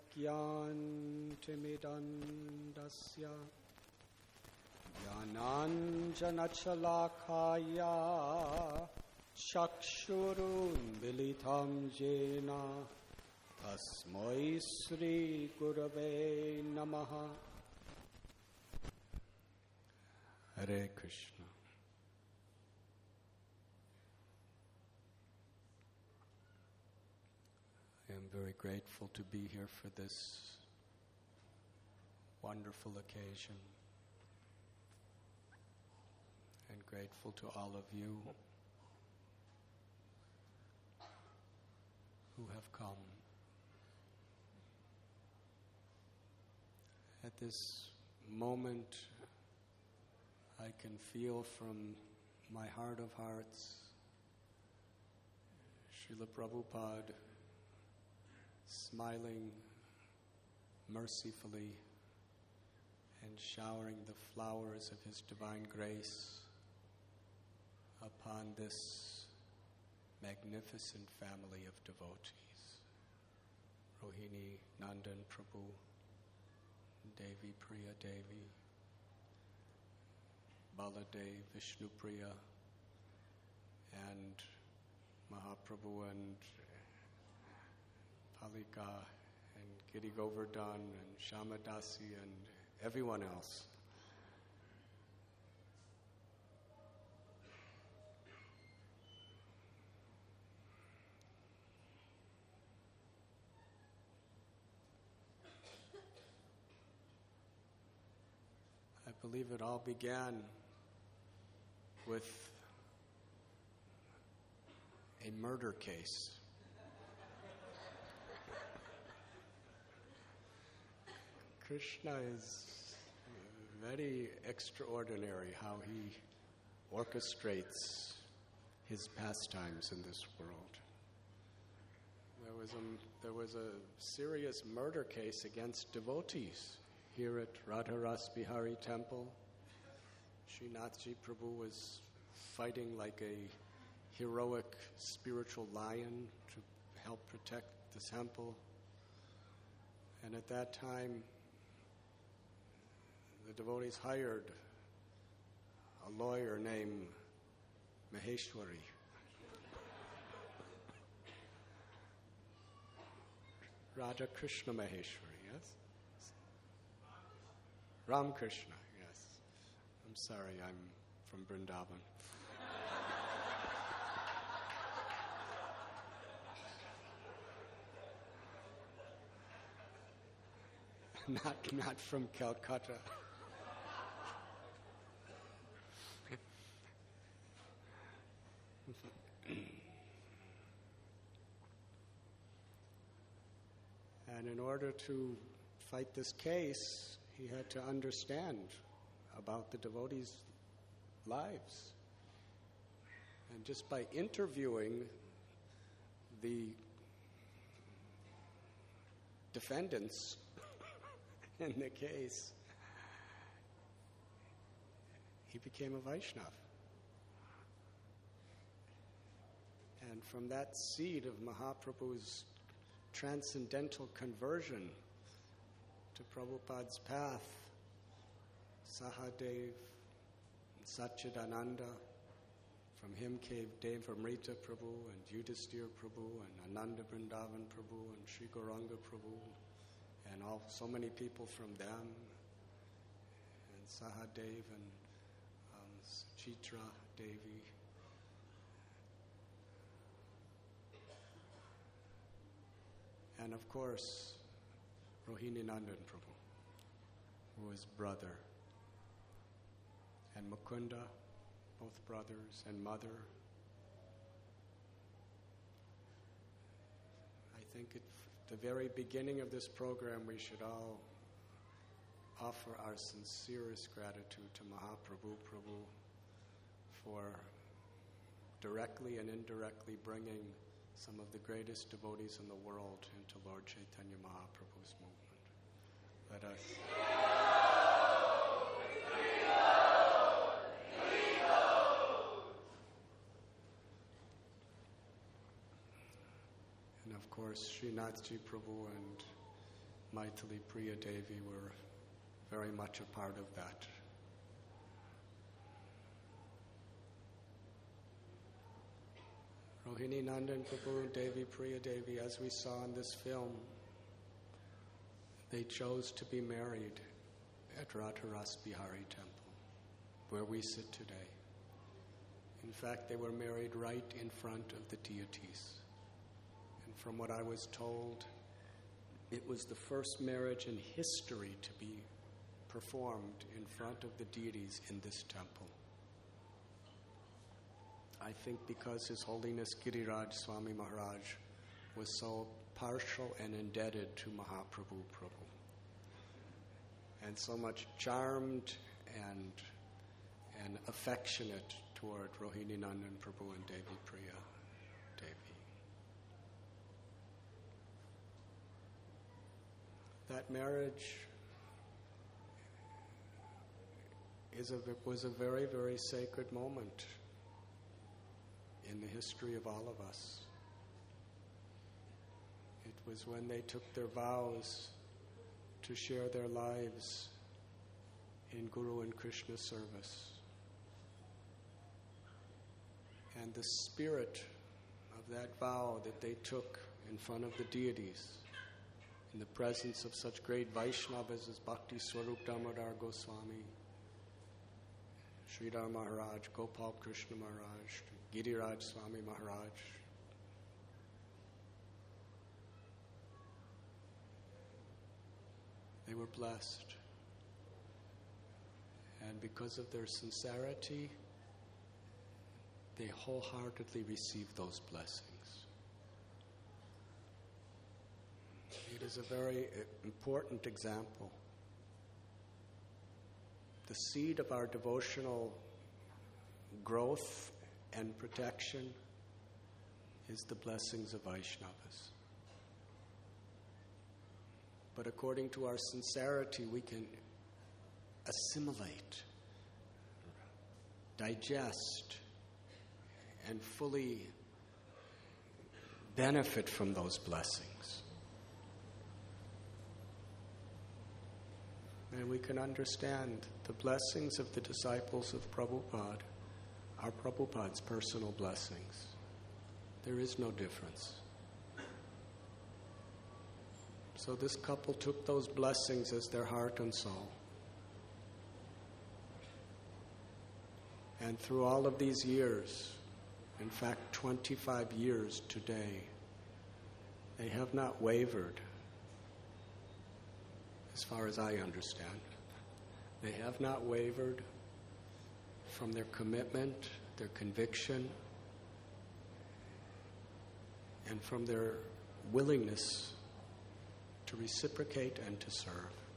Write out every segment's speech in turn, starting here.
ज्ञानतिमिरन्दस्य ज्ञानाञ्जनशलाकाया चक्षुरुन्मिलितं येन तस्मै श्रीगुरवे नमः. Hare Krishna. I am very grateful to be here for this wonderful occasion, and grateful to all of you who have come. At this moment, I can feel from my heart of hearts Srila Prabhupada smiling mercifully and showering the flowers of His divine grace upon this magnificent family of devotees. Rohini Nandan Prabhu, Devi Priya Devi, Baladev Vishnupriya, and Mahaprabhu and Palika and Giri Govardhan and Shamadasi and everyone else. I believe it all began with a murder case. Krishna is very extraordinary how he orchestrates his pastimes in this world. There was a serious murder case against devotees here at Radharas Bihari Temple. Srinathji Prabhu was fighting like a heroic spiritual lion to help protect the temple. And at that time, the devotees hired a lawyer named Maheshwari. Radha Krishna Maheshwari, yes? Ram Krishna, yes. I'm sorry, I'm from Vrindavan. Not from Calcutta. And in order to fight this case, he had to understand about the devotees' lives. And just by interviewing the defendants in the case, he became a Vaishnava. And from that seed of Mahaprabhu's transcendental conversion to Prabhupada's path, Sahadev, Satchidananda, from him came Devamrita Prabhu and Yudhisthira Prabhu and Ananda Vrindavan Prabhu and Sri Gauranga Prabhu and so many people from them, and Sahadev and Chitra Devi. And of course, Rohini Nandan Prabhu, who was brother, and Mukunda, both brothers, and mother. I think at the very beginning of this program, we should all offer our sincerest gratitude to Mahaprabhu Prabhu for directly and indirectly bringing some of the greatest devotees in the world into Lord Chaitanya Mahaprabhu's movement. Let us. And of course, Srinathji Prabhu and Maithili Priya Devi were very much a part of that. Rohini Nandan Prabhu and Devi Priya Devi, as we saw in this film, they chose to be married at Radharas Bihari Temple, where we sit today. In fact, they were married right in front of the deities. And from what I was told, it was the first marriage in history to be performed in front of the deities in this temple. I think because His Holiness Giriraj Swami Maharaj was so partial and indebted to Mahaprabhu Prabhu, and so much charmed and affectionate toward Rohini Nandan Prabhu and Devi Priya Devi. That marriage was a very, very sacred moment in the history of all of us. It was when they took their vows to share their lives in Guru and Krishna service. And the spirit of that vow that they took in front of the deities, in the presence of such great Vaishnavas as Bhakti Swarup Damodar Goswami, Sridhar Maharaj, Gopal Krishna Maharaj, Giriraj Swami Maharaj, they were blessed. And because of their sincerity, they wholeheartedly received those blessings. It is a very important example. The seed of our devotional growth and protection is the blessings of Vaishnavas. But according to our sincerity, we can assimilate, digest, and fully benefit from those blessings. And we can understand the blessings of the disciples of Prabhupada are Prabhupada's personal blessings. There is no difference. So this couple took those blessings as their heart and soul. And through all of these years, in fact 25 years today, they have not wavered, as far as I understand. They have not wavered from their commitment, their conviction, and from their willingness to reciprocate and to serve.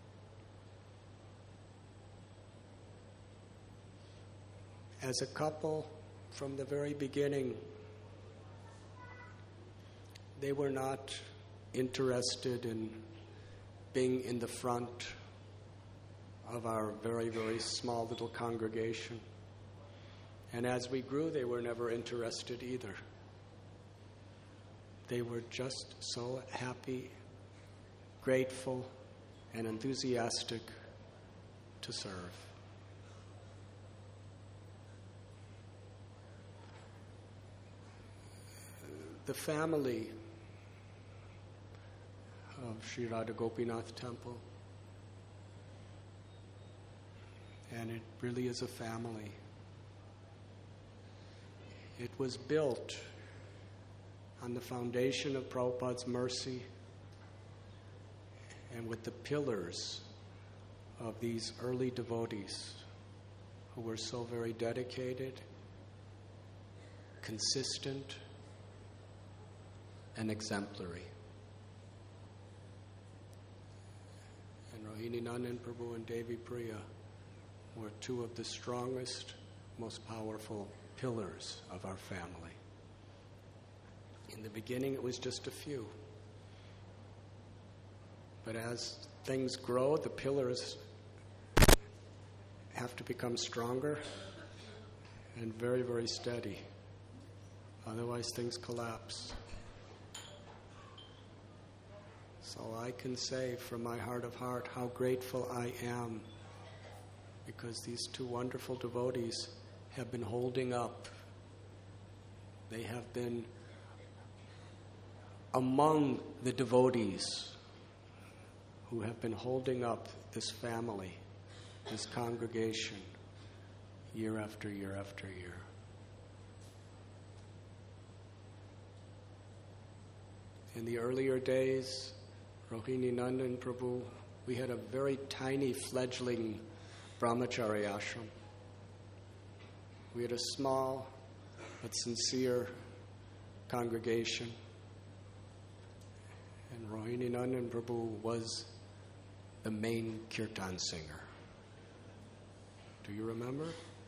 As a couple, from the very beginning, they were not interested in being in the front of our very, very small little congregation. And as we grew, they were never interested either. They were just so happy, grateful, and enthusiastic to serve. The family of Sri Radha Gopinath Temple, and it really is a family. It was built on the foundation of Prabhupada's mercy and with the pillars of these early devotees who were so very dedicated, consistent, and exemplary. And Rohini Nandan Prabhu and Devi Priya were two of the strongest, most powerful pillars of our family. In the beginning, it was just a few. But as things grow, the pillars have to become stronger and very, very steady. Otherwise, things collapse. So I can say from my heart of heart how grateful I am, because these two wonderful devotees have been holding up. They have been among the devotees who have been holding up this family, this congregation, year after year after year. In the earlier days, Rohini Nandan Prabhu, we had a very tiny fledgling brahmachari ashram. We had a small but sincere congregation. And Rohini Nandan Prabhu was the main kirtan singer. Do you remember?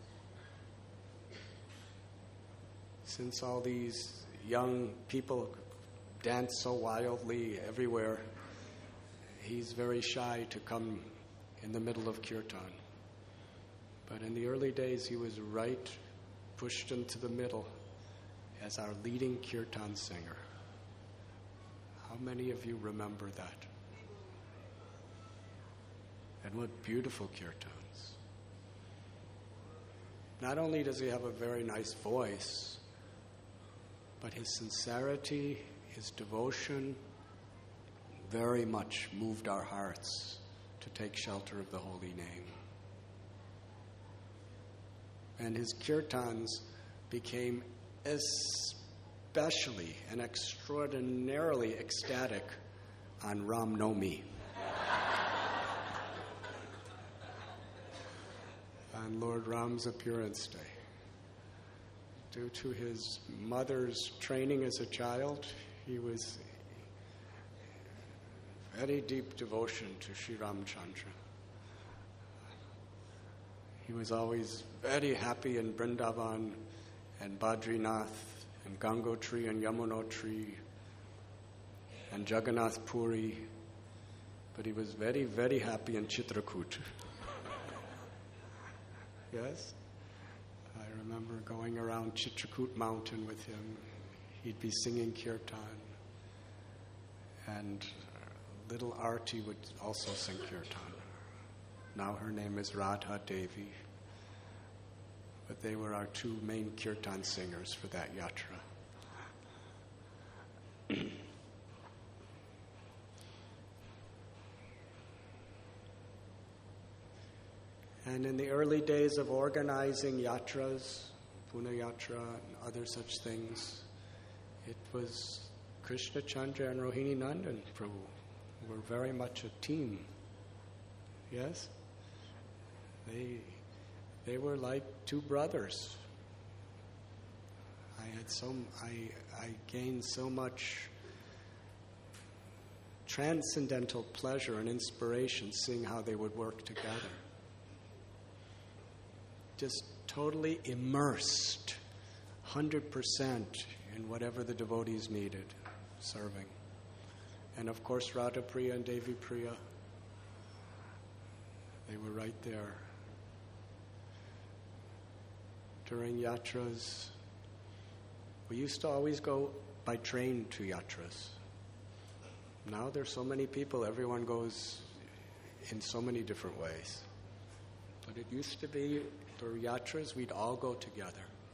Since all these young people dance so wildly everywhere, he's very shy to come in the middle of kirtan. But in the early days, he was right, pushed into the middle as our leading kirtan singer. How many of you remember that? And what beautiful kirtans. Not only does he have a very nice voice, but his sincerity, his devotion very much moved our hearts to take shelter of the holy name. And his kirtans became especially and extraordinarily ecstatic on Ram Nomi, on Lord Ram's appearance day. Due to his mother's training as a child, he was very deep devotion to Sri Ramchandra. He was always very happy in Vrindavan and Badrinath and Gangotri and Yamunotri and Jagannath Puri, but he was very, very happy in Chitrakoot. Yes? I remember going around Chitrakoot mountain with him. He'd be singing kirtan, and little Arti would also sing kirtan. Now her name is Radha Devi, but they were our two main kirtan singers for that yatra. And in the early days of organizing yatras, Pune Yatra and other such things, it was Krishna Chandra and Rohini Nandan Prabhu were very much a team. Yes? They were like two brothers. I gained so much transcendental pleasure and inspiration seeing how they would work together. Just totally immersed, 100% in whatever the devotees needed, serving. And of course, Radha Priya and Devi Priya, they were right there. During yatras, we used to always go by train to yatras. Now there's so many people, everyone goes in so many different ways. But it used to be, for yatras, we'd all go together.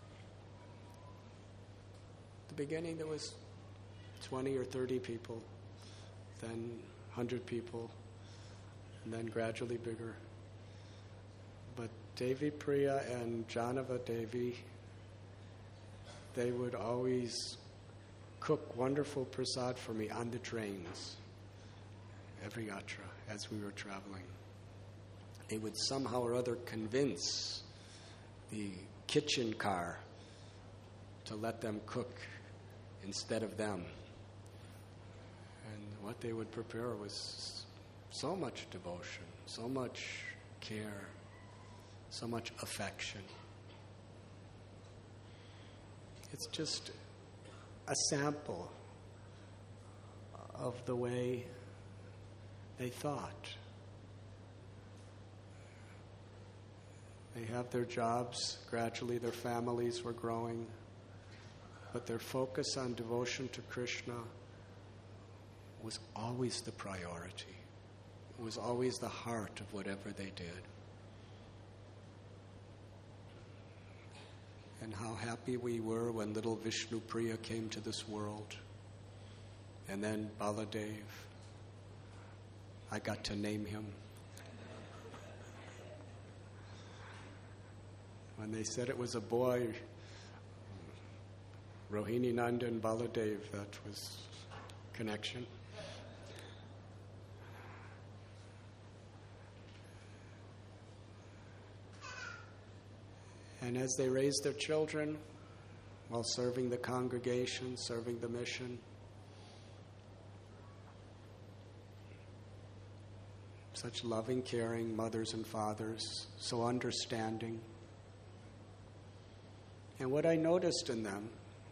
At the beginning, there was 20 or 30 people, then 100 people, and then gradually bigger. But Devi Priya and Janava Devi, they would always cook wonderful prasad for me on the trains, every yatra, as we were traveling. They would somehow or other convince the kitchen car to let them cook instead of them. And what they would prepare was so much devotion, so much care, so much affection. It's just a sample of the way they thought. They have their jobs, gradually their families were growing, but their focus on devotion to Krishna was always the priority. It was always the heart of whatever they did. And how happy we were when little Vishnupriya came to this world. And then Baladev, I got to name him. When they said it was a boy, Rohini Nanda and Baladev, that was connection. And as they raised their children while serving the congregation, serving the mission, such loving, caring mothers and fathers, so understanding. And what I noticed in them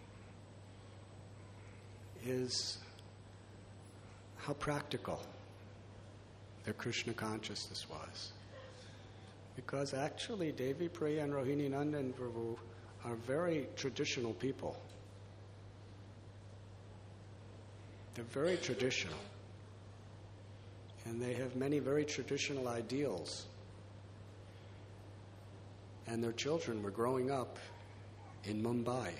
is how practical their Krishna consciousness was. Because actually Devi Priya and Rohini Nandan Prabhu are very traditional people. They're very traditional. And they have many very traditional ideals. And their children were growing up in Mumbai,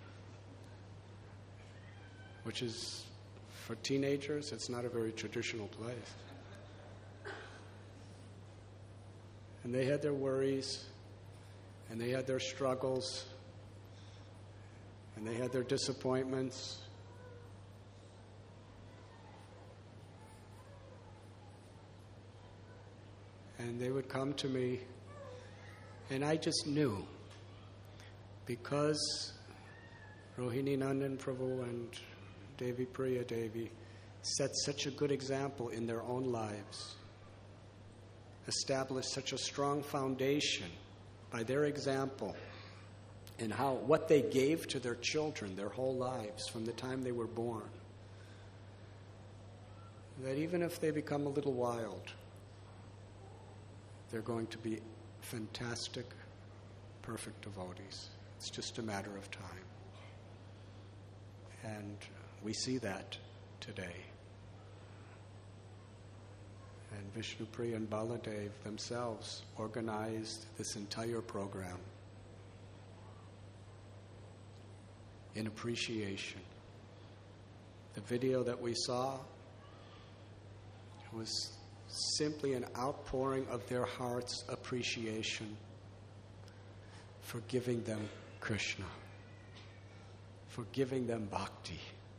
which is, for teenagers, it's not a very traditional place. And they had their worries, and they had their struggles, and they had their disappointments. And they would come to me, and I just knew, because Rohini Nandan Prabhu and Devi Priya Devi set such a good example in their own lives, established such a strong foundation by their example and what they gave to their children their whole lives from the time they were born, that even if they become a little wild, they're going to be fantastic, perfect devotees. It's just a matter of time. And we see that today. And Vishnupriya and Baladev themselves organized this entire program in appreciation. The video that we saw was simply an outpouring of their heart's appreciation for giving them Krishna, for giving them bhakti.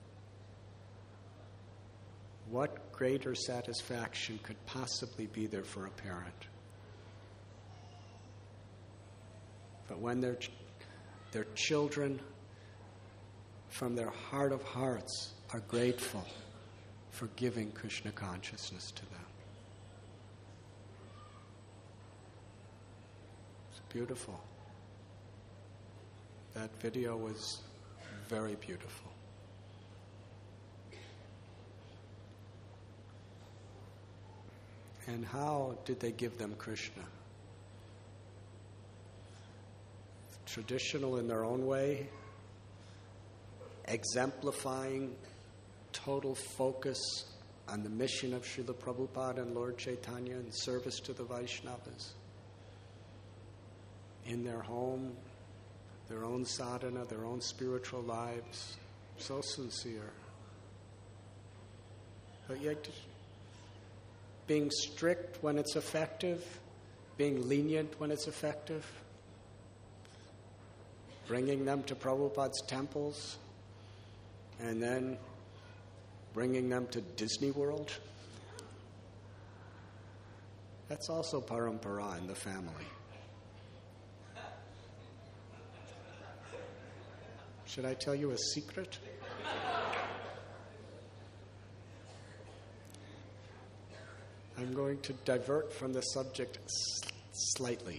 What greater satisfaction could possibly be there for a parent? But when their children, from their heart of hearts, are grateful for giving Krishna consciousness to them. It's beautiful. That video was very beautiful. And how did they give them Krishna? Traditional in their own way, exemplifying total focus on the mission of Srila Prabhupada and Lord Chaitanya in service to the Vaishnavas. In their home, their own sadhana, their own spiritual lives, so sincere. But yet, being strict when it's effective, being lenient when it's effective, bringing them to Prabhupada's temples, and then bringing them to Disney World. That's also parampara in the family. Should I tell you a secret? I'm going to divert from the subject slightly.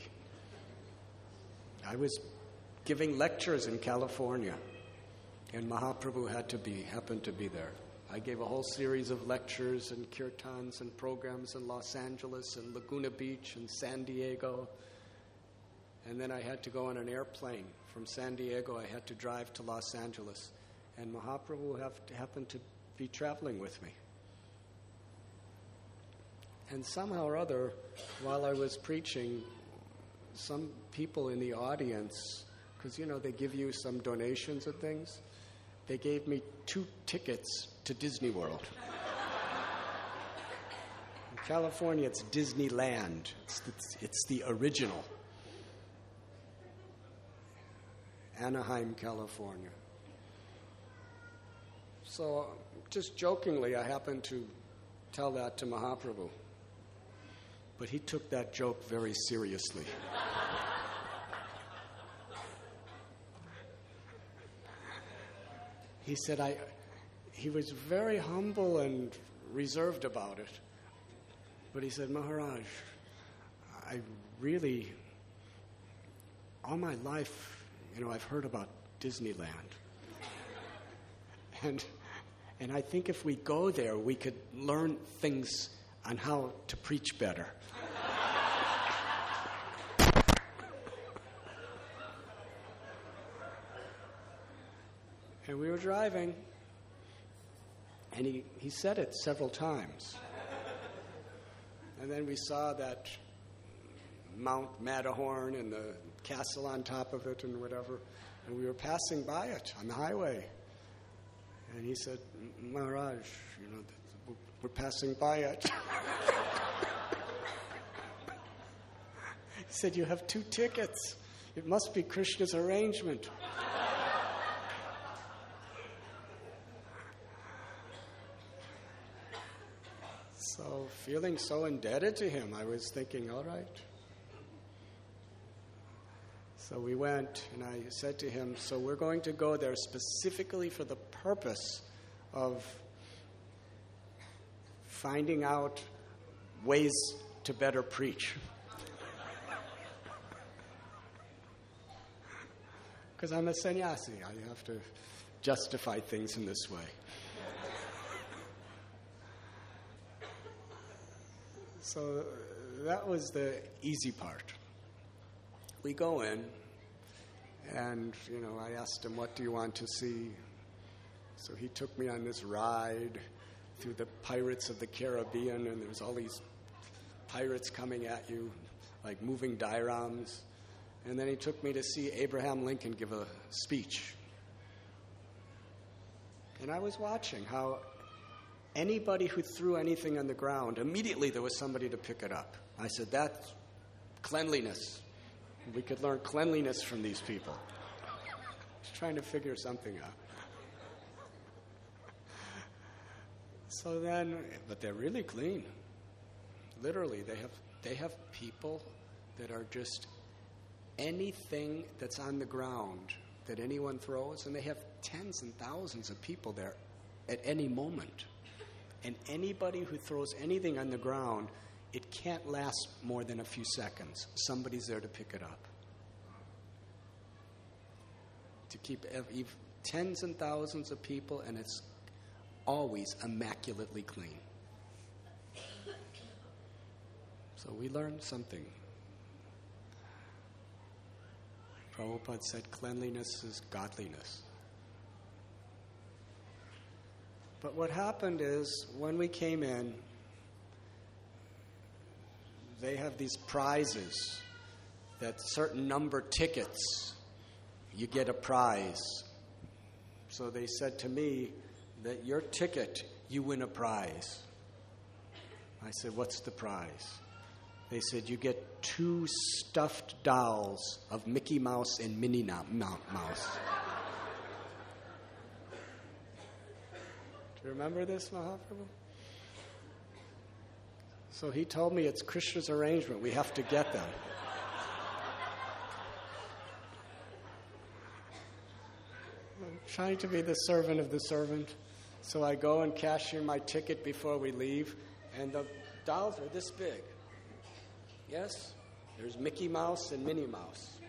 I was giving lectures in California, and Mahaprabhu happened to be there. I gave a whole series of lectures and kirtans and programs in Los Angeles and Laguna Beach and San Diego. And then I had to go on an airplane. From San Diego, I had to drive to Los Angeles. And Mahaprabhu happened to be traveling with me. And somehow or other, while I was preaching, some people in the audience, because, they give you some donations and things, they gave me 2 tickets to Disney World. In California, it's Disneyland. It's the original. Anaheim, California. So, just jokingly, I happened to tell that to Mahaprabhu. But he took that joke very seriously. He said, he was very humble and reserved about it. But he said, Maharaj, I really, all my life, I've heard about Disneyland. And I think if we go there, we could learn things on how to preach better. And we were driving, and he said it several times. And then we saw that Mount Matterhorn and the castle on top of it and whatever, and we were passing by it on the highway. And he said, Maharaj, we're passing by it. He said, you have 2 tickets. It must be Krishna's arrangement. So, feeling so indebted to him, I was thinking, all right. So we went, and I said to him, so we're going to go there specifically for the purpose of finding out ways to better preach. Because I'm a sannyasi. I have to justify things in this way. So that was the easy part. We go in, and, I asked him, what do you want to see? So he took me on this ride through the Pirates of the Caribbean, and there's all these pirates coming at you, like moving dioramas. And then he took me to see Abraham Lincoln give a speech. And I was watching how anybody who threw anything on the ground, immediately there was somebody to pick it up. I said, that's cleanliness. We could learn cleanliness from these people. Just trying to figure something out. So then, but they're really clean. Literally, they have people that are just anything that's on the ground that anyone throws, and they have tens and thousands of people there at any moment. And anybody who throws anything on the ground, it can't last more than a few seconds. Somebody's there to pick it up. To keep tens and thousands of people, and it's always immaculately clean. So we learned something. Prabhupada said cleanliness is godliness. But what happened is, when we came in, they have these prizes, that certain number tickets, you get a prize. So they said to me that your ticket, you win a prize. I said, what's the prize? They said, you get 2 stuffed dolls of Mickey Mouse and Minnie Mouse. Do you remember this, Mahaprabhu? So he told me it's Krishna's arrangement. We have to get them. I'm trying to be the servant of the servant. So I go and cash in my ticket before we leave, and the dolls are this big. Yes? There's Mickey Mouse and Minnie Mouse.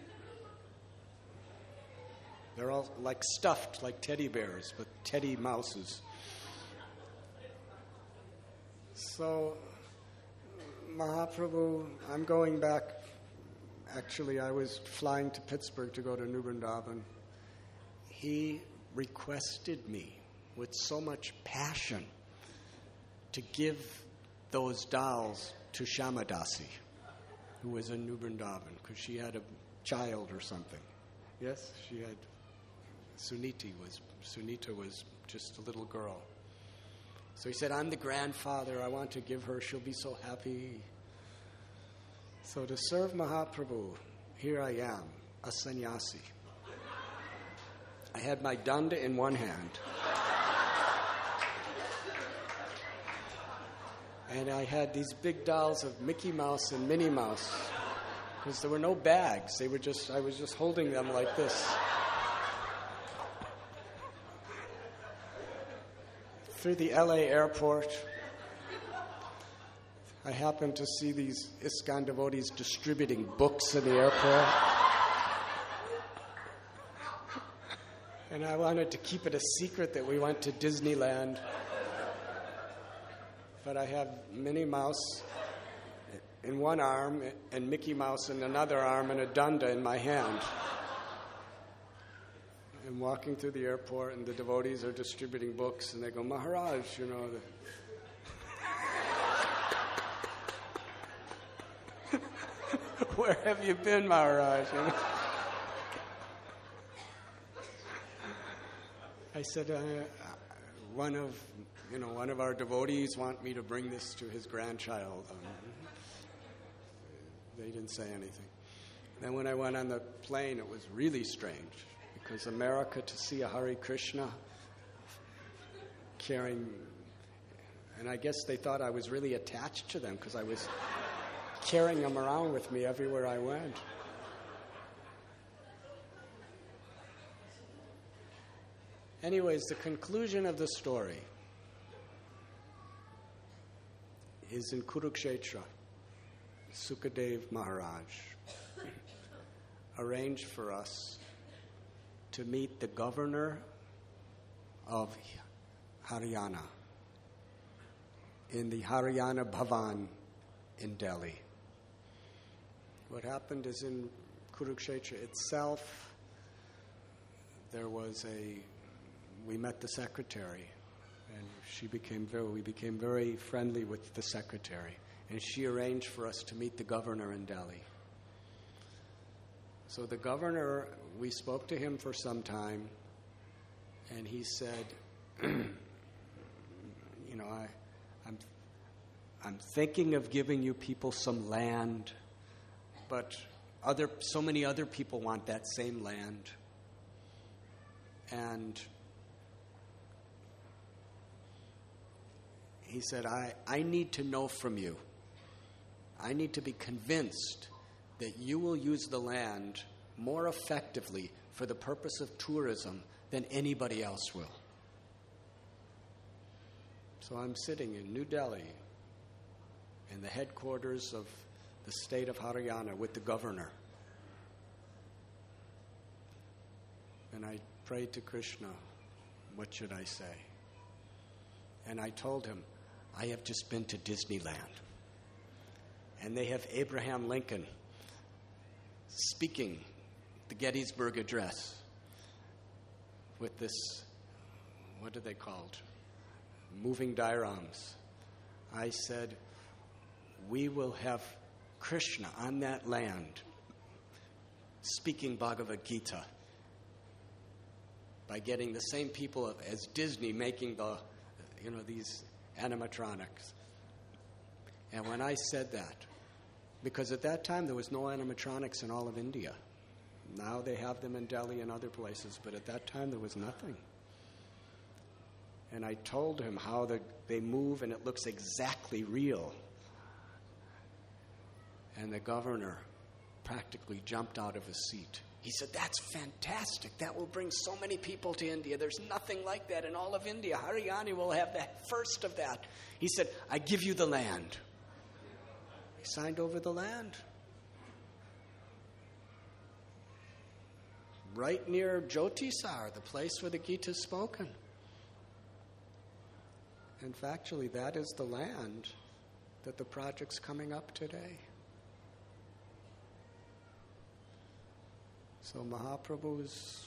They're all like stuffed, like teddy bears, but teddy mouses. So, Mahaprabhu, I'm going back. Actually, I was flying to Pittsburgh to go to New Vrindavan. He requested me with so much passion to give those dolls to Shamadasi, who was in New Vrindavan, because she had a child or something. Yes, she had. Sunita was just a little girl. So he said, I'm the grandfather. I want to give her. She'll be so happy. So to serve Mahaprabhu, here I am, a sannyasi. I had my danda in one hand. And I had these big dolls of Mickey Mouse and Minnie Mouse, because there were no bags. I was just holding them like this. Through the LA airport, I happened to see these ISKCON devotees distributing books in the airport. And I wanted to keep it a secret that we went to Disneyland. But I have Minnie Mouse in one arm and Mickey Mouse in another arm and a danda in my hand. I'm walking through the airport and the devotees are distributing books and they go, Maharaj, where have you been, Maharaj? I said, one of our devotees want me to bring this to his grandchild. They didn't say anything. Then when I went on the plane, it was really strange, because America, to see a Hare Krishna carrying, and I guess they thought I was really attached to them because I was carrying them around with me everywhere I went. Anyways, the conclusion of the story is in Kurukshetra. Sukadev Maharaj arranged for us to meet the governor of Haryana in the Haryana Bhavan in Delhi. What happened is in Kurukshetra itself, we met the secretary, and we became very friendly with the secretary, and she arranged for us to meet the governor in Delhi. So the governor, we spoke to him for some time, and he said, I'm thinking of giving you people some land, but so many other people want that same land. And he said, I need to know from you. I need to be convinced that you will use the land more effectively for the purpose of tourism than anybody else will. So I'm sitting in New Delhi, in the headquarters of the state of Haryana, with the governor. And I prayed to Krishna, what should I say? And I told him, I have just been to Disneyland. And they have Abraham Lincoln speaking the Gettysburg Address with this, what are they called? Moving dioramas. I said, we will have Krishna on that land speaking Bhagavad Gita by getting the same people as Disney making these animatronics. And when I said that, because at that time there was no animatronics in all of India. Now they have them in Delhi and other places, but at that time there was nothing. And I told him how they move and it looks exactly real. And the governor practically jumped out of his seat. He said, that's fantastic. That will bring so many people to India. There's nothing like that in all of India. Haryana will have the first of that. He said, I give you the land. He signed over the land. Right near Jyotisar, the place where the Gita is spoken. And factually, that is the land that the project's coming up today. So Mahaprabhu's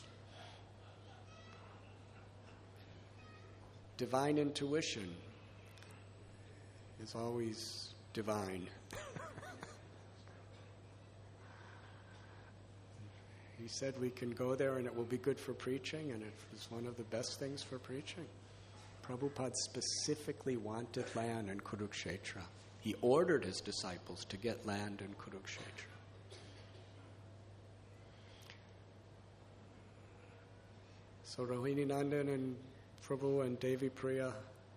divine intuition is always divine. He said we can go there and it will be good for preaching, and it was one of the best things for preaching. Prabhupada specifically wanted land in Kurukshetra. He ordered his disciples to get land in Kurukshetra. So Rohini Nandan and Prabhu and Devi Priya,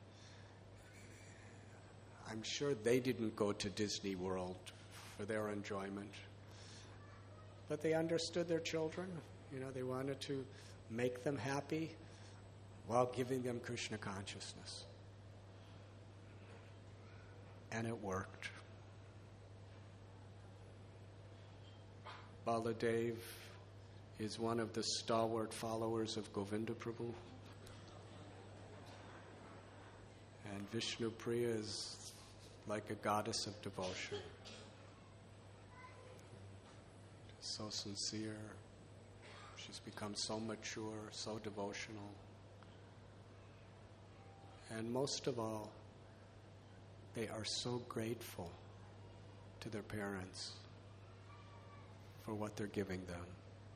I'm sure they didn't go to Disney World for their enjoyment. But they understood their children. They wanted to make them happy while giving them Krishna consciousness. And it worked. Baladev is one of the stalwart followers of Govinda Prabhu. And Vishnu Priya is like a goddess of devotion. So sincere. She's become so mature, so devotional. And most of all, they are so grateful to their parents for what they're giving them.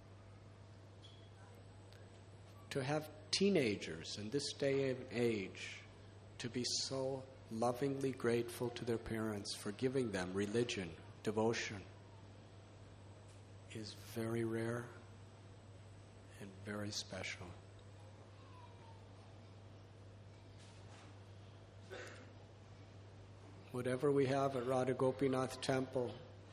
To have teenagers in this day and age to be so lovingly grateful to their parents for giving them religion, devotion, is very rare and very special. Whatever we have at Radha Gopinath Temple,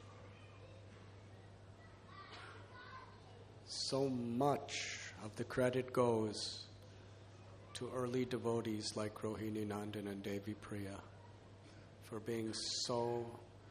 so much of the credit goes to early devotees like Rohini Nandan and Devi Priya for being so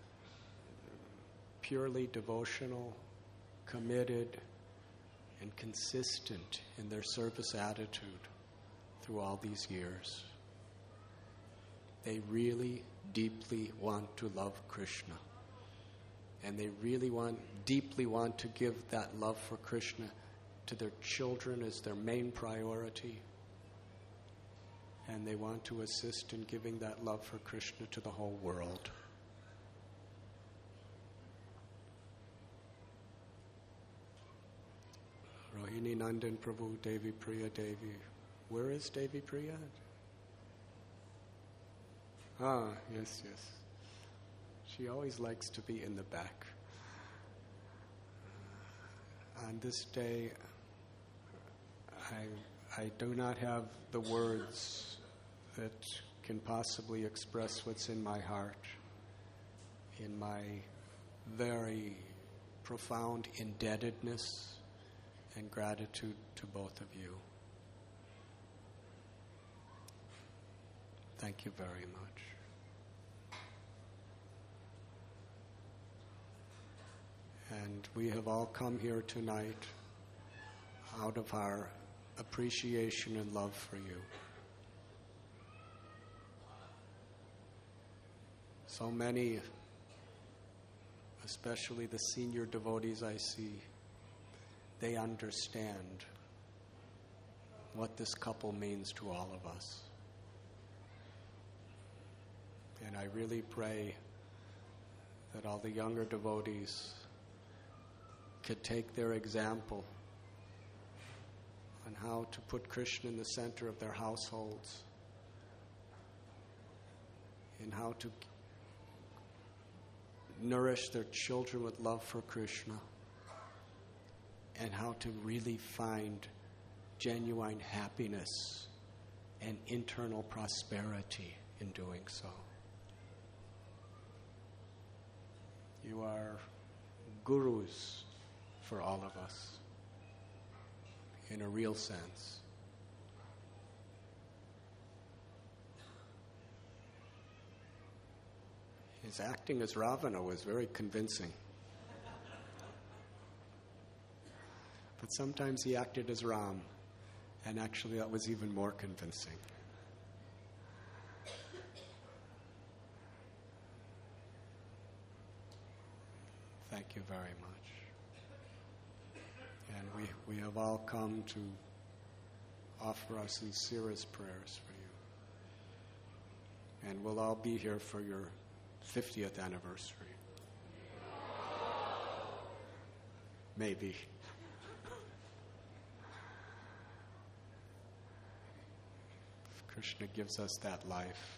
purely devotional, committed, and consistent in their service attitude through all these years. They really deeply want to love Krishna. And they really deeply want to give that love for Krishna to their children as their main priority. And they want to assist in giving that love for Krishna to the whole world. Rohini Nandan Prabhu, Devi Priya Devi. Where is Devi Priya? Ah, yes. She always likes to be in the back. On this day, I do not have the words that can possibly express what's in my heart, in my very profound indebtedness and gratitude to both of you. Thank you very much. And we have all come here tonight out of our appreciation and love for you. So many, especially the senior devotees I see, they understand what this couple means to all of us. And I really pray that all the younger devotees could take their example on how to put Krishna in the center of their households, and how to nourish their children with love for Krishna, and how to really find genuine happiness and internal prosperity in doing so. You are gurus for all of us, in a real sense. His acting as Ravana was very convincing. But sometimes he acted as Ram, and actually that was even more convincing. Thank you very much. And we have all come to offer our sincerest prayers for And we'll all be here for your 50th anniversary. Maybe. If Krishna gives us that life.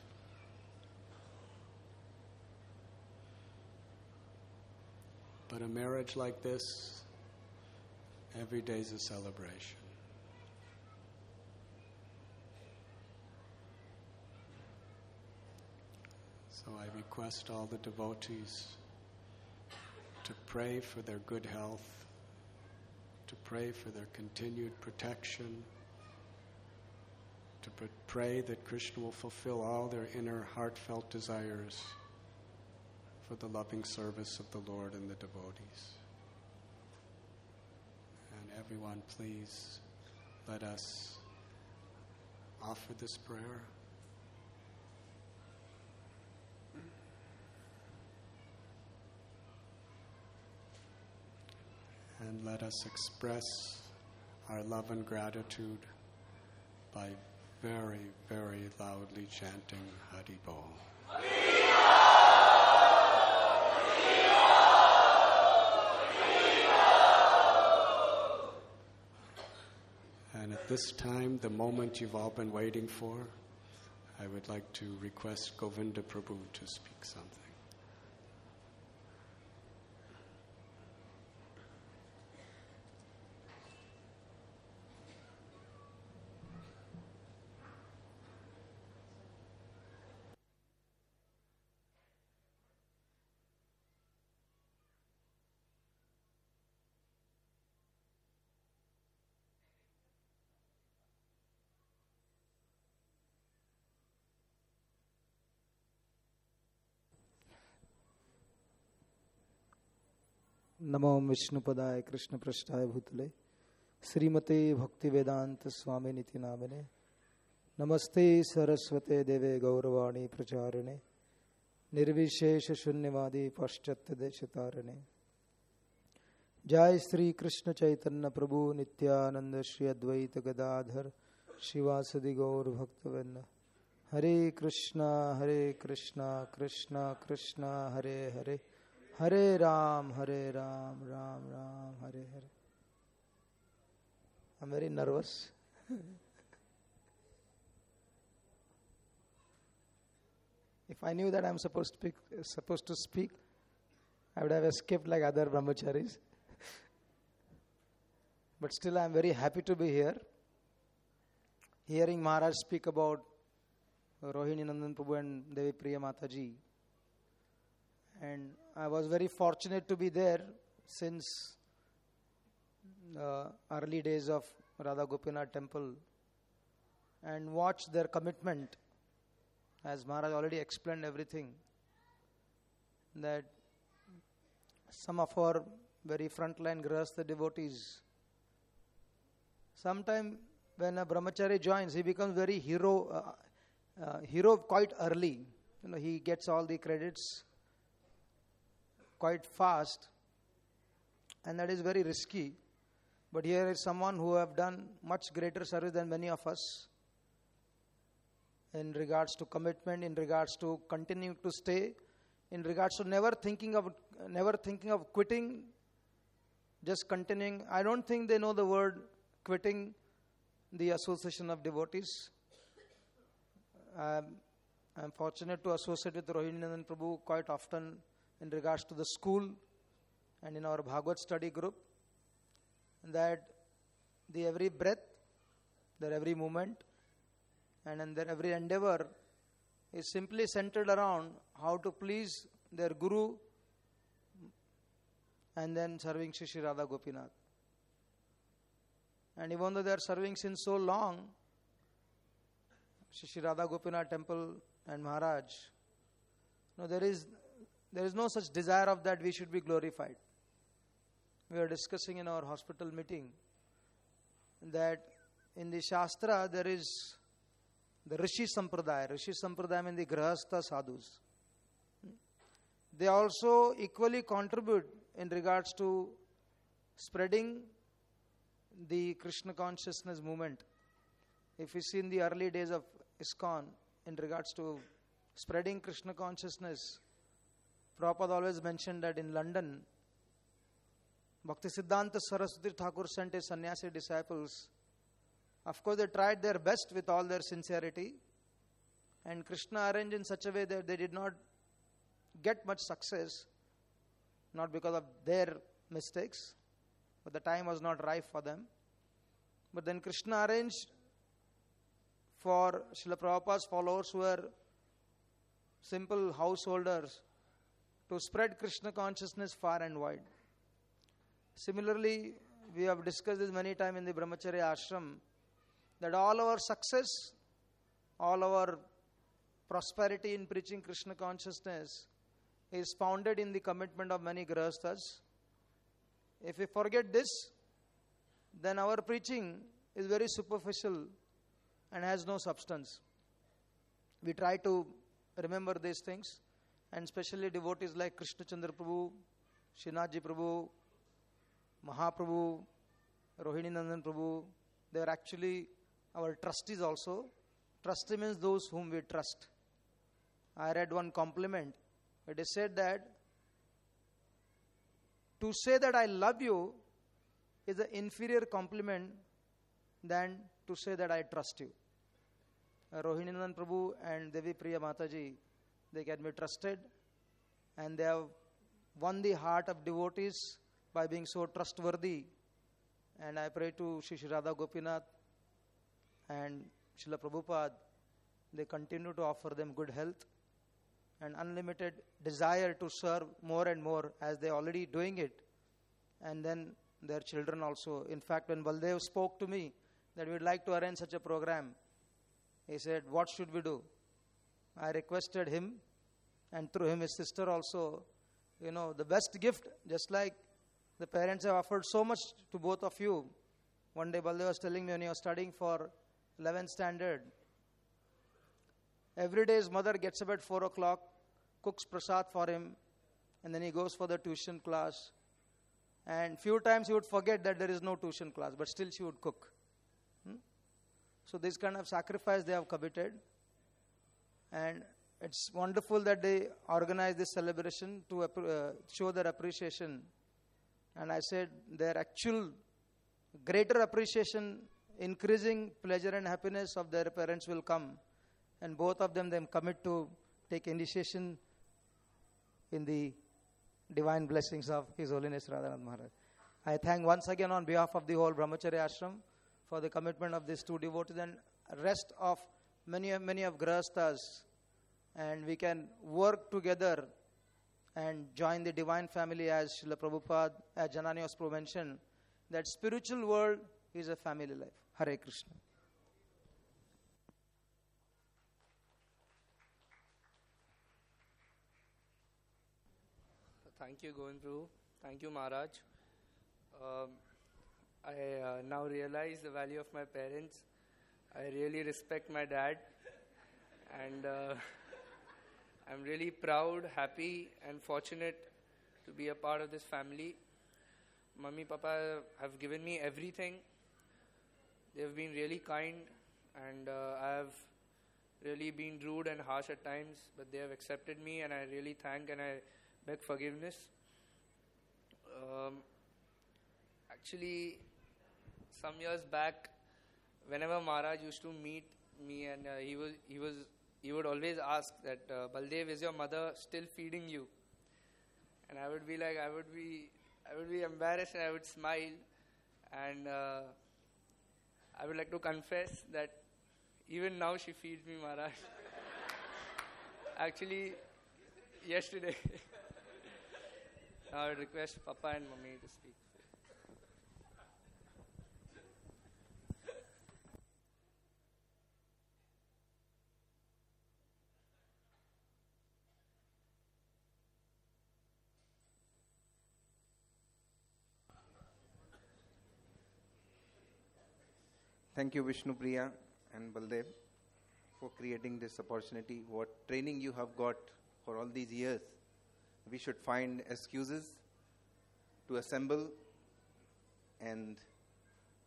But a marriage like this, every day is a celebration. So I request all the devotees to pray for their good health, to pray for their continued protection, to pray that Krishna will fulfill all their inner heartfelt desires for the loving service of the Lord and the devotees. And everyone, please let us offer this prayer. And let us express our love and gratitude by very, very loudly chanting Hari Bol. And at this time, the moment you've all been waiting for, I would like to request Govinda Prabhu to speak something. नमो विष्णुपदाय कृष्ण पृष्ठाय भूतले श्रीमते भक्ति वेदांत स्वामी निति नामिने नमस्ते सरस्वते देवे गौरवाणी प्रचारिणे निर्विशेष शून्यवादी पाश्चात्य देशतारिणे जय श्री कृष्ण चैतन्य प्रभु नित्यानंद श्री अद्वैत गदाधर शिवासदि गौर भक्तवृंद हरे Krishna Krishna Krishna Hare Hare Hare Ram Ram Ram Hare Hare. I'm very nervous. If I knew that I'm supposed to speak, I would have escaped like other brahmacharis. But still I'm very happy to be here. Hearing Maharaj speak about Rohini Nandan Prabhu and Devi Priya Mataji. And I was very fortunate to be there since early days of Radha Gopinath temple and watch their commitment, as Maharaj already explained everything, that some of our very frontline Grihastha devotees, sometime when a brahmachari joins, he becomes very hero quite early. He gets all the credits quite fast, and that is very risky. But here is someone who have done much greater service than many of us in regards to commitment, in regards to continuing to stay, in regards to never thinking of quitting, just continuing. I don't think they know the word quitting the association of devotees. I'm fortunate to associate with Rohini Nandan Prabhu quite often in regards to the school and in our Bhagavad study group, that the every breath, their every moment, and their every endeavor is simply centered around how to please their Guru and then serving Shri Radha Gopinath. And even though they are serving since so long, Shri Radha Gopinath temple and Maharaj, there is no such desire of that we should be glorified. We are discussing in our hospital meeting that in the Shastra there is the Rishi Sampradaya. Rishi Sampradaya means the Grihastha sadhus. They also equally contribute in regards to spreading the Krishna consciousness movement. If we see in the early days of ISKCON in regards to spreading Krishna consciousness. Prabhupada always mentioned that in London, Bhaktisiddhanta Saraswati Thakur sent his sannyasi disciples. Of course, they tried their best with all their sincerity, and Krishna arranged in such a way that they did not get much success, not because of their mistakes, but the time was not ripe for them. But then Krishna arranged for Srila Prabhupada's followers, who were simple householders, to spread Krishna consciousness far and wide. Similarly, we have discussed this many times in the Brahmacharya ashram, that all our success, all our prosperity in preaching Krishna consciousness is founded in the commitment of many grahasthas. If we forget this, then our preaching is very superficial and has no substance. We try to remember these things, and especially devotees like Krishna Chandra Prabhu, Srinathji Prabhu, Mahaprabhu, Rohini Nandan Prabhu, they are actually our trustees also. Trustee means those whom we trust. I read one compliment. It is said that to say that I love you is an inferior compliment than to say that I trust you. Rohini Nandan Prabhu and Devi Priya Mataji, they can be trusted, and they have won the heart of devotees by being so trustworthy. And I pray to Shri Radha Gopinath and Srila Prabhupada, they continue to offer them good health and unlimited desire to serve more and more, as they are already doing it, and then their children also. In fact, when Baldev spoke to me that we would like to arrange such a program, he said, what should we do? I requested him, and through him his sister also, the best gift, just like the parents have offered so much to both of you. One day Baldev was telling me, when he was studying for 11th standard, every day his mother gets up at 4 o'clock, cooks prasad for him, and then he goes for the tuition class. And few times he would forget that there is no tuition class, but still she would cook. So this kind of sacrifice they have committed. And it's wonderful that they organize this celebration to show their appreciation. And I said their actual greater appreciation, increasing pleasure and happiness of their parents will come. And both of them commit to take initiation in the divine blessings of His Holiness Radhanath Maharaj. I thank once again on behalf of the whole Brahmacharya ashram for the commitment of these two devotees and rest of many of grahasthas, and we can work together and join the divine family, as Srila Prabhupada, as Janani Osprov mentioned, that spiritual world is a family life. Hare Krishna. Thank you, Govind Prabhu. Thank you, Maharaj. I now realize the value of my parents. I really respect my dad, and I'm really proud, happy, and fortunate to be a part of this family. Mummy, Papa have given me everything. They have been really kind, and I have really been rude and harsh at times, but they have accepted me, and I really thank and I beg forgiveness. Actually, some years back, whenever Maharaj used to meet me, and he would always ask that, Baldev, is your mother still feeding you? And I would be like, I would be embarrassed, and I would smile, and I would like to confess that even now she feeds me, Maharaj. Actually, yesterday. I would request Papa and Mummy to speak. Thank you, Vishnu Priya and Baldev, for creating this opportunity. What training you have got for all these years. We should find excuses to assemble and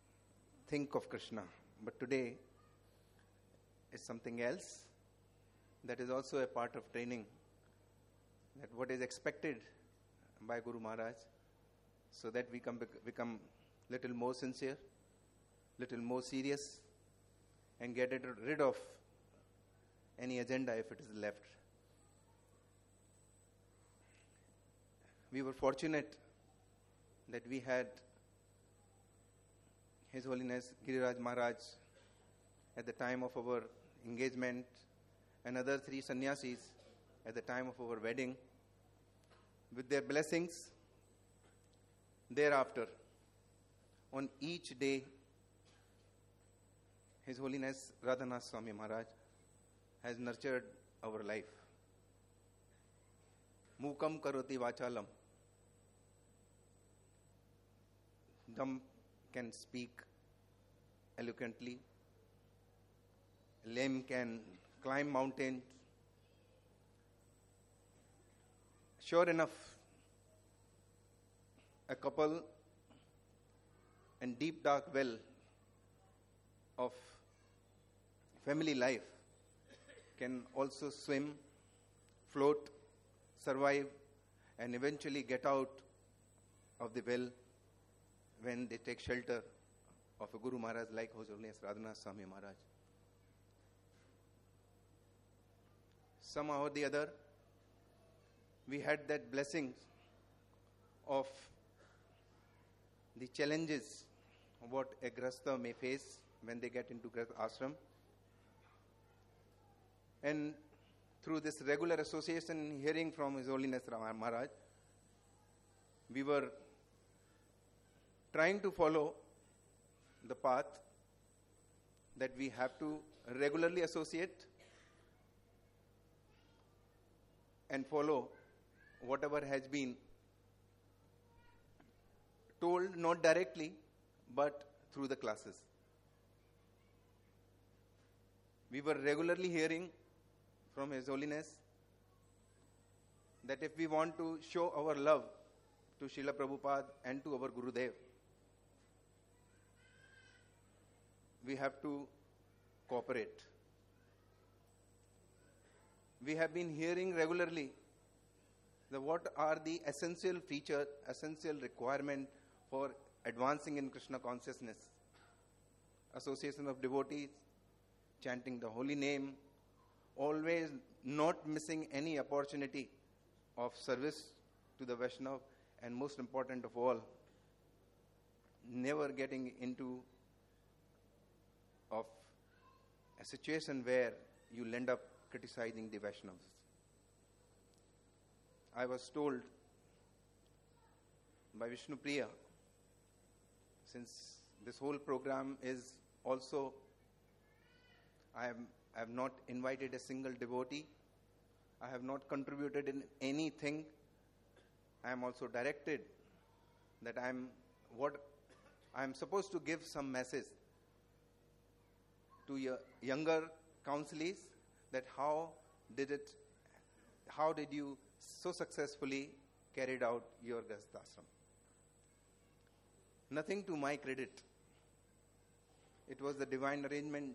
think of Krishna. But today is something else. That is also a part of training, that what is expected by Guru Maharaj, so that we become little more sincere, little more serious, and get rid of any agenda if it is left. We were fortunate that we had His Holiness Giriraj Maharaj at the time of our engagement, and other 3 sannyasis at the time of our wedding, with their blessings. Thereafter, on each day, His Holiness Radhanath Swami Maharaj has nurtured our life. Mukam karoti vachalam. Dumb can speak eloquently. Lame can climb mountains. Sure enough, a couple in deep dark well of family life can also swim, float, survive, and eventually get out of the well when they take shelter of a Guru Maharaj like His Holiness Radhanath Swami Maharaj. Somehow or the other, we had that blessing of the challenges of what a Grahastha may face when they get into Grahastha ashram. And through this regular association, hearing from His Holiness Maharaj, we were trying to follow the path that we have to regularly associate and follow whatever has been told, not directly, but through the classes. We were regularly hearing from His Holiness that if we want to show our love to Srila Prabhupada and to our Gurudev, we have to cooperate. We have been hearing regularly what are the essential features, essential requirement for advancing in Krishna consciousness. Association of devotees, chanting the holy name, always not missing any opportunity of service to the Vaishnava, and most important of all, never getting into of a situation where you'll end up criticizing the Vaishnavas. I was told by Vishnu Priya, since this whole program is also, I have not invited a single devotee, I have not contributed in anything. I am also directed that I am supposed to give some message to your younger counselees, that how did you so successfully carried out your Grahastha ashram. Nothing to my credit. It was the divine arrangement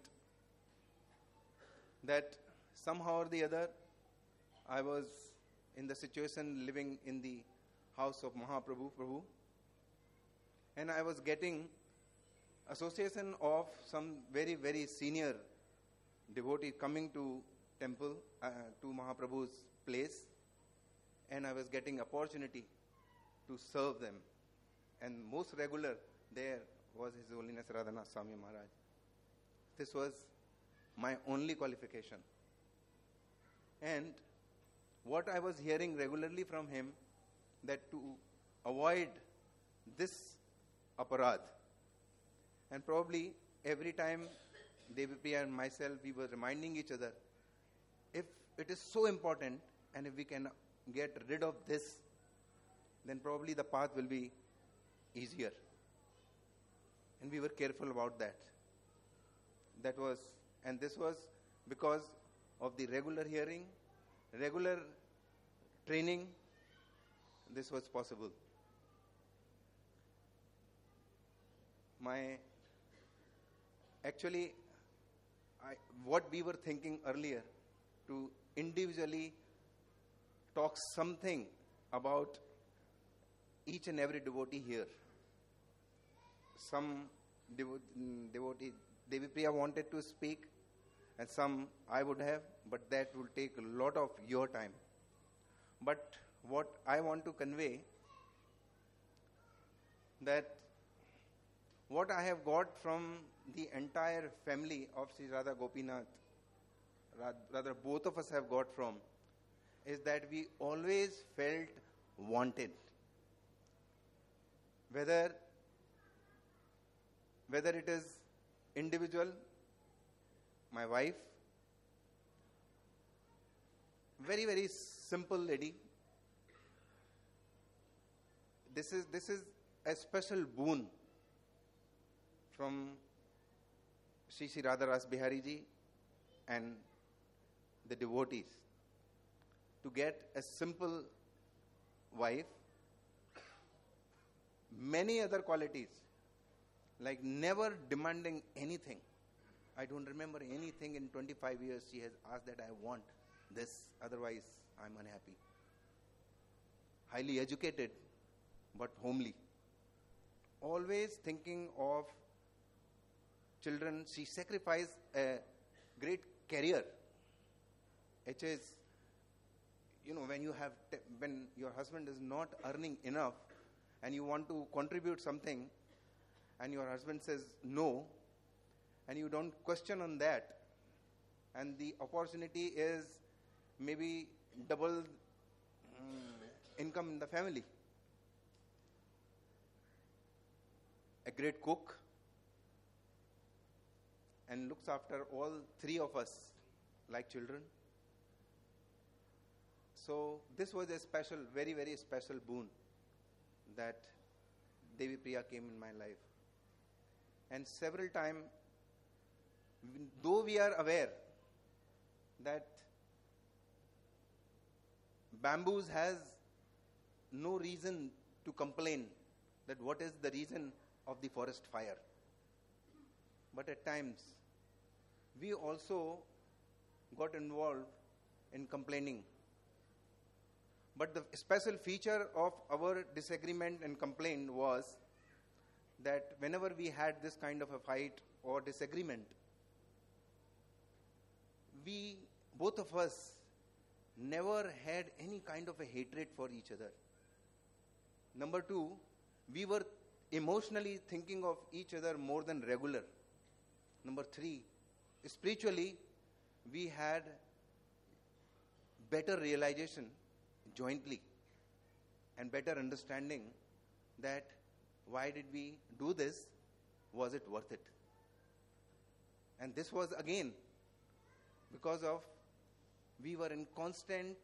that somehow or the other I was in the situation living in the house of Mahaprabhu, and I was getting association of some very, very senior devotee coming to temple, to Mahaprabhu's place, and I was getting opportunity to serve them. And most regular there was His Holiness Radhanath Swami Maharaj. This was my only qualification. And what I was hearing regularly from him, that to avoid this aparadh, and probably every time Devipriya and myself, we were reminding each other, if it is so important and if we can get rid of this, then probably the path will be easier. And we were careful about that. This was because of the regular hearing, regular training, this was possible. What we were thinking earlier, to individually talk something about each and every devotee here. Some devotee, Devi Priya wanted to speak, and some I would have, but that will take a lot of your time. But what I want to convey, that what I have got from the entire family of Sri Radha Gopinath, rather both of us have got from, is that we always felt wanted. Whether it is individual, my wife, very, very simple lady. This is a special boon from Sri Sri Radha Ras Bihari Ji and the devotees, to get a simple wife, many other qualities, like never demanding anything. I don't remember anything in 25 years she has asked that I want this, otherwise I'm unhappy. Highly educated, but homely. Always thinking of children. She sacrificed a great career. It is, when your husband is not earning enough and you want to contribute something and your husband says no, and you don't question on that, and the opportunity is maybe double income in the family. A great cook, and looks after all three of us like children. So this was a special, very, very special boon that Devi Priya came in my life. And several times, though we are aware that bamboos has no reason to complain that what is the reason of the forest fire. But at times, we also got involved in complaining. But the special feature of our disagreement and complaint was that whenever we had this kind of a fight or disagreement, we, both of us, never had any kind of a hatred for each other. Number two, we were emotionally thinking of each other more than regular. Number three, spiritually, we had better realization jointly and better understanding that why did we do this? Was it worth it? And this was again because of we were in constant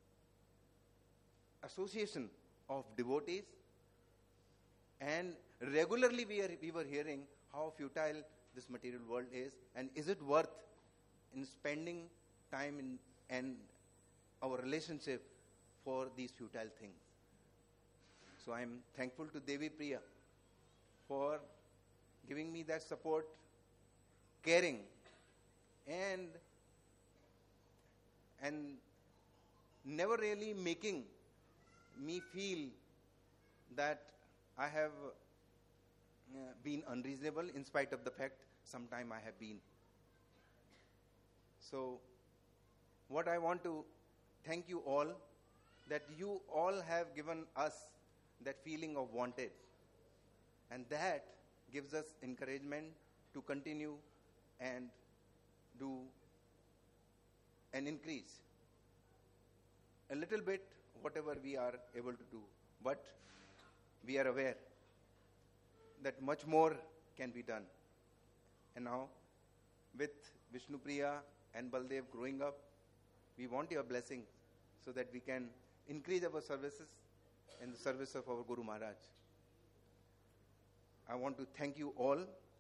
association of devotees, and regularly we were hearing how futile this material world is, and is it worth in spending time in and our relationship for these futile things. So I am thankful to Devi Priya for giving me that support, caring, and never really making me feel that I have been unreasonable, in spite of the fact sometime I have been. So what I want to thank you all, that you all have given us that feeling of wanted, and that gives us encouragement to continue and do and increase a little bit whatever we are able to do. But we are aware that much more can be done. And now, with Vishnu Priya and Baldev growing up, we want your blessing so that we can increase our services in the service of our Guru Maharaj. I want to thank you all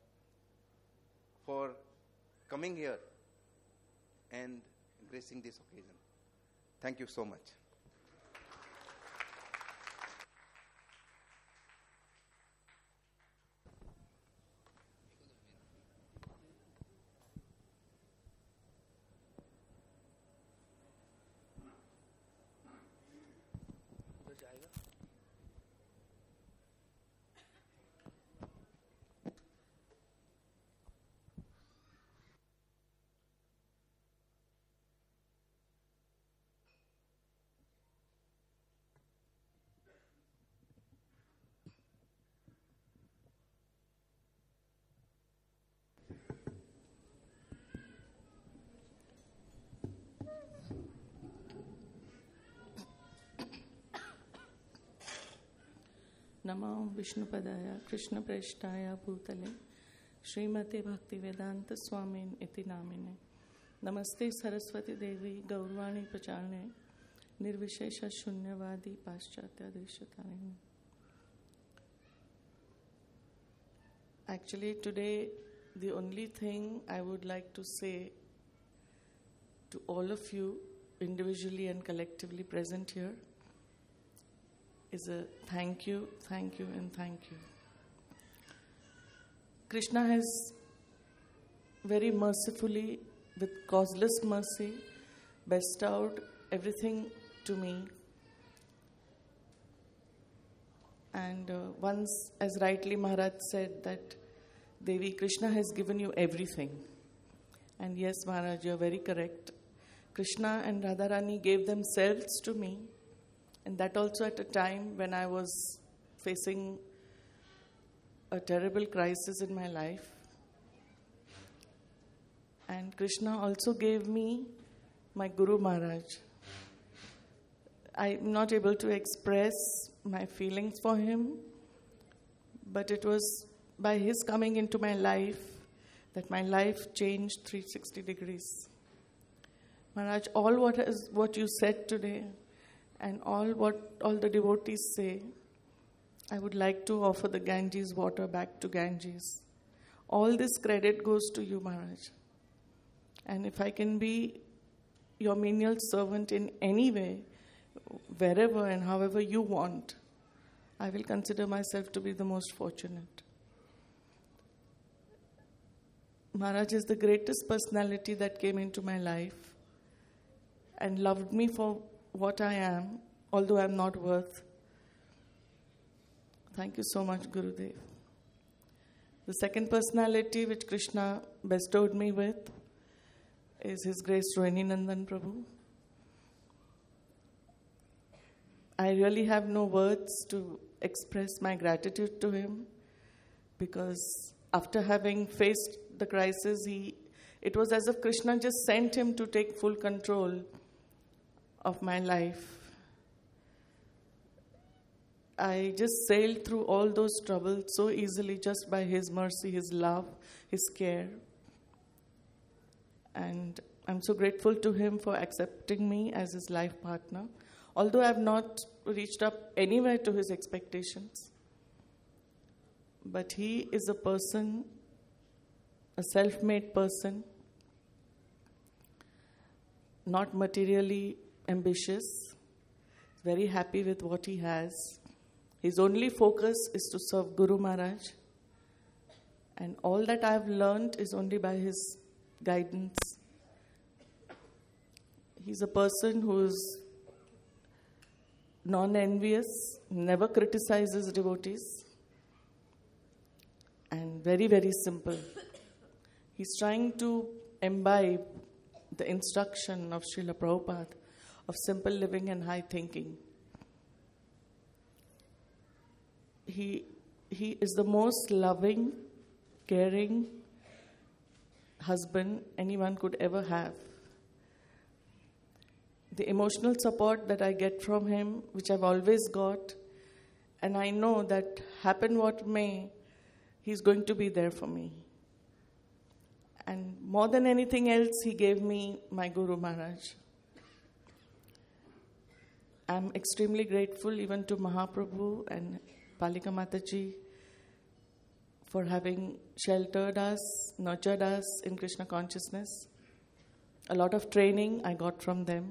for coming here and gracing this occasion. Thank you so much. Namo Vishnupadaya Krishna Preshtaya Bhutale Srimate Bhaktivedanta Swamin Iti Namine Namaste Saraswati Devi Gaurvani Pacharne Nirvishesha Shunyavadi Paschatya Deshatarine. Actually, today the only thing I would like to say to all of you, individually and collectively present here, is a thank you, and thank you. Krishna has very mercifully, with causeless mercy, bestowed everything to me. And once, as rightly Maharaj said, that Devi, Krishna has given you everything. And yes, Maharaj, you are very correct. Krishna and Radharani gave themselves to me, and that also at a time when I was facing a terrible crisis in my life. And Krishna also gave me my Guru Maharaj. I'm not able to express my feelings for him, but it was by his coming into my life that my life changed 360 degrees. Maharaj, all what you said today and all the devotees say, I would like to offer the Ganges water back to Ganges. All this credit goes to you, Maharaj. And if I can be your menial servant in any way, wherever and however you want, I will consider myself to be the most fortunate. Maharaj is the greatest personality that came into my life and loved me for what I am, although I am not worth. Thank you so much, Gurudev. The second personality which Krishna bestowed me with is His Grace Rohini Nandan Prabhu. I really have no words to express my gratitude to him, because after having faced the crisis, it was as if Krishna just sent him to take full control of my life. I just sailed through all those troubles so easily just by his mercy, his love, his care. And I'm so grateful to him for accepting me as his life partner. Although I have not reached up anywhere to his expectations, but he is a person, a self-made person, not materially ambitious, very happy with what he has. His only focus is to serve Guru Maharaj, and all that I have learned is only by his guidance. He's a person who is non-envious, never criticizes devotees, and very, very simple. He's trying to imbibe the instruction of Srila Prabhupada of simple living and high thinking. He is the most loving, caring husband anyone could ever have. The emotional support that I get from him, which I've always got, and I know that happen what may, he's going to be there for me. And more than anything else, he gave me my Guru Maharaj. I'm extremely grateful even to Mahaprabhu and Palika Mataji for having sheltered us, nurtured us in Krishna consciousness. A lot of training I got from them.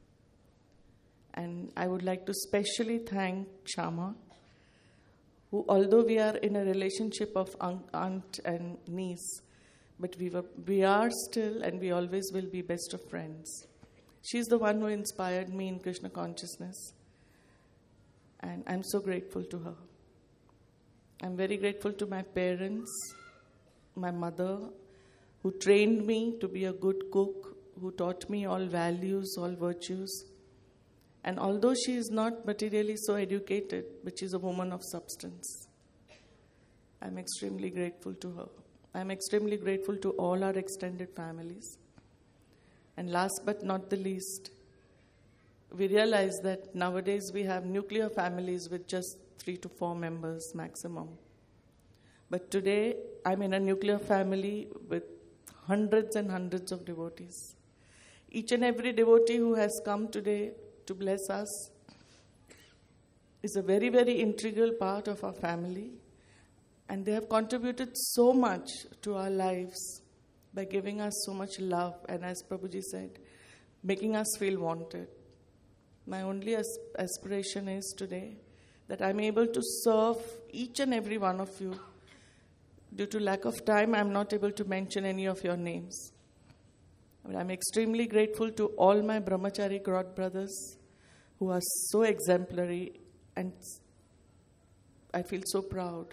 And I would like to specially thank Shama, who, although we are in a relationship of aunt and niece, but we are still and we always will be best of friends. She's the one who inspired me in Krishna consciousness, and I'm so grateful to her. I'm very grateful to my parents, my mother, who trained me to be a good cook, who taught me all values, all virtues. And although she is not materially so educated, but she's a woman of substance, I'm extremely grateful to her. I'm extremely grateful to all our extended families. And last but not the least, we realize that nowadays we have nuclear families with just 3 to 4 members maximum. But today, I'm in a nuclear family with hundreds and hundreds of devotees. Each and every devotee who has come today to bless us is a very, very integral part of our family. And they have contributed so much to our lives by giving us so much love. And as Prabhuji said, making us feel wanted. My only aspiration is today that I'm able to serve each and every one of you. Due to lack of time, I'm not able to mention any of your names. But I'm extremely grateful to all my Brahmachari God brothers who are so exemplary, and I feel so proud.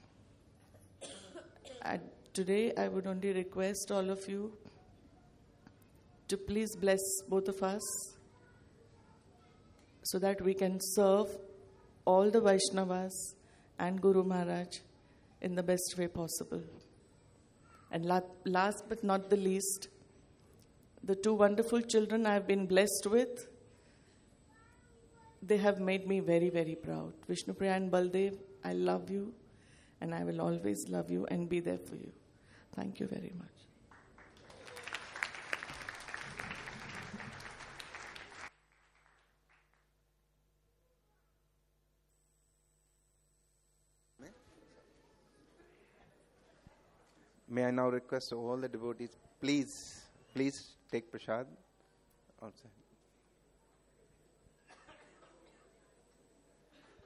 And today, I would only request all of you to please bless both of us so that we can serve all the Vaishnavas and Guru Maharaj in the best way possible. And last but not the least, the 2 wonderful children I have been blessed with, they have made me very, very proud. Vishnupriya and Baldev, I love you, and I will always love you and be there for you. Thank you very much. May I now request all the devotees, please take prasad outside.